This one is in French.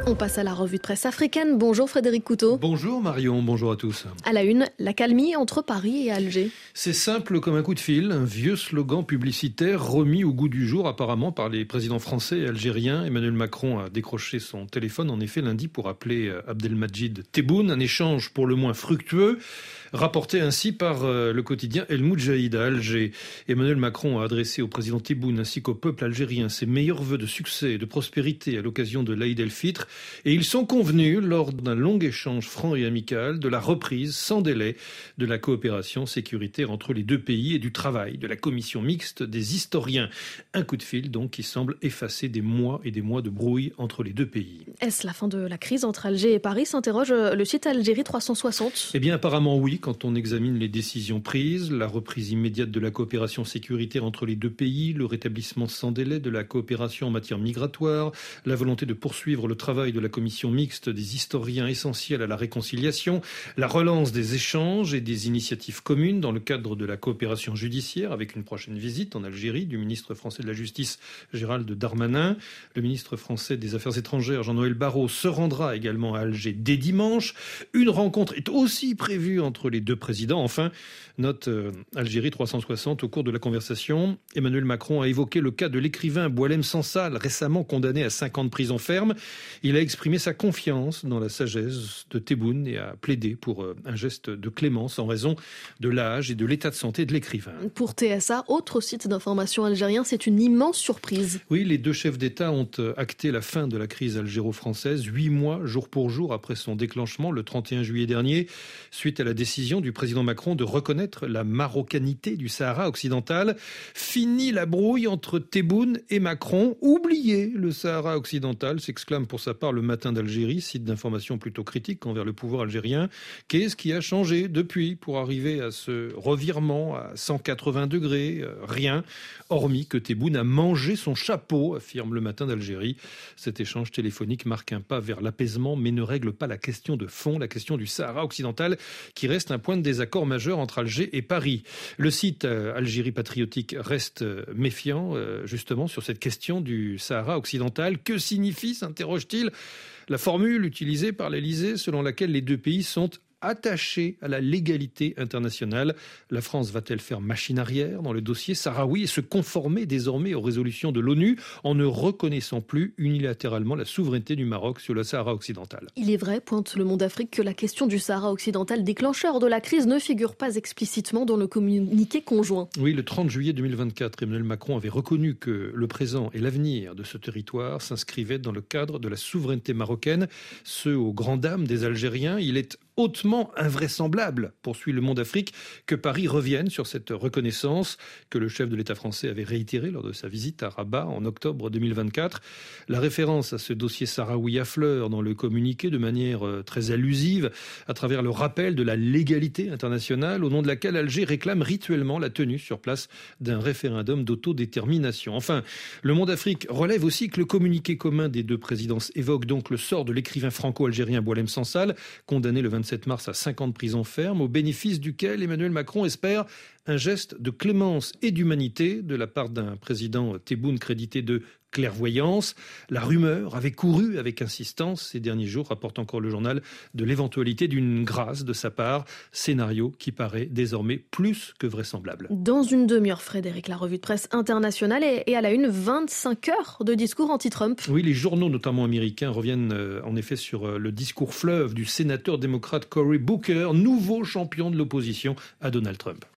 On passe à la revue de presse africaine. Bonjour Frédéric Couteau. Bonjour Marion, bonjour à tous. À la une, la calmie entre Paris et Alger. C'est simple comme un coup de fil, un vieux slogan publicitaire remis au goût du jour apparemment par les présidents français et algériens. Emmanuel Macron a décroché son téléphone en effet lundi pour appeler Abdelmadjid Tebboune, un échange pour le moins fructueux, rapporté ainsi par le quotidien El Moudjahid à Alger. Emmanuel Macron a adressé au président Tebboune ainsi qu'au peuple algérien ses meilleurs vœux de succès et de prospérité à l'occasion de l'Aïd el-Fitr. Et ils sont convenus, lors d'un long échange franc et amical, de la reprise sans délai de la coopération sécuritaire entre les deux pays et du travail de la commission mixte des historiens. Un coup de fil donc qui semble effacer des mois et des mois de brouille entre les deux pays. Est-ce la fin de la crise entre Alger et Paris, s'interroge le site Algérie 360 ? Eh bien apparemment oui, quand on examine les décisions prises, la reprise immédiate de la coopération sécuritaire entre les deux pays, le rétablissement sans délai de la coopération en matière migratoire, la volonté de poursuivre le travail de la commission mixte des historiens essentiels à la réconciliation, la relance des échanges et des initiatives communes dans le cadre de la coopération judiciaire avec une prochaine visite en Algérie du ministre français de la Justice Gérald Darmanin. Le ministre français des Affaires étrangères Jean-Noël Barrot se rendra également à Alger dès dimanche. Une rencontre est aussi prévue entre les deux présidents. Enfin, note Algérie 360, au cours de la conversation, Emmanuel Macron a évoqué le cas de l'écrivain Boualem Sansal, récemment condamné à 5 ans de prison ferme. Il a exprimé sa confiance dans la sagesse de Tebboune et a plaidé pour un geste de clémence en raison de l'âge et de l'état de santé de l'écrivain. Pour TSA, autre site d'information algérien, c'est une immense surprise. Oui, les deux chefs d'État ont acté la fin de la crise algéro-française 8 mois, jour pour jour, après son déclenchement le 31 juillet dernier, suite à la décision du président Macron de reconnaître la marocanité du Sahara occidental. Fini la brouille entre Tebboune et Macron. Oubliez le Sahara occidental, s'exclame pour sa part le Matin d'Algérie, site d'information plutôt critique envers le pouvoir algérien. Qu'est-ce qui a changé depuis pour arriver à ce revirement à 180 degrés ? Rien, hormis que Tebboune a mangé son chapeau, affirme le Matin d'Algérie. Cet échange téléphonique marque un pas vers l'apaisement, mais ne règle pas la question de fond, la question du Sahara occidental, qui reste un point de désaccord majeur entre Alger et Paris. Le site Algérie Patriotique reste méfiant, justement, sur cette question du Sahara occidental. Que signifie, s'interroge-t-il, la formule utilisée par l'Élysée selon laquelle les deux pays sont attachés à la légalité internationale? La France va-t-elle faire machine arrière dans le dossier sahraoui et se conformer désormais aux résolutions de l'ONU en ne reconnaissant plus unilatéralement la souveraineté du Maroc sur le Sahara occidental? Il est vrai, pointe Le Monde Afrique, que la question du Sahara occidental, déclencheur de la crise, ne figure pas explicitement dans le communiqué conjoint. Oui, le 30 juillet 2024, Emmanuel Macron avait reconnu que le présent et l'avenir de ce territoire s'inscrivaient dans le cadre de la souveraineté marocaine, ce aux grandes dames des Algériens. Il est hautement invraisemblable, poursuit Le Monde Afrique, que Paris revienne sur cette reconnaissance que le chef de l'État français avait réitérée lors de sa visite à Rabat en octobre 2024. La référence à ce dossier sahraoui affleure dans le communiqué de manière très allusive à travers le rappel de la légalité internationale au nom de laquelle Alger réclame rituellement la tenue sur place d'un référendum d'autodétermination. Enfin, Le Monde Afrique relève aussi que le communiqué commun des deux présidences évoque donc le sort de l'écrivain franco-algérien Boualem Sansal, condamné le 27 mars à 5 ans de prison ferme, au bénéfice duquel Emmanuel Macron espère un geste de clémence et d'humanité de la part d'un président Tebboune crédité de clairvoyance. La rumeur avait couru avec insistance ces derniers jours, rapporte encore le journal, de l'éventualité d'une grâce de sa part, scénario qui paraît désormais plus que vraisemblable. Dans une demi-heure, Frédéric, la revue de presse internationale et à la une, 25 heures de discours anti-Trump. Oui, les journaux, notamment américains, reviennent en effet sur le discours fleuve du sénateur démocrate Cory Booker, nouveau champion de l'opposition à Donald Trump.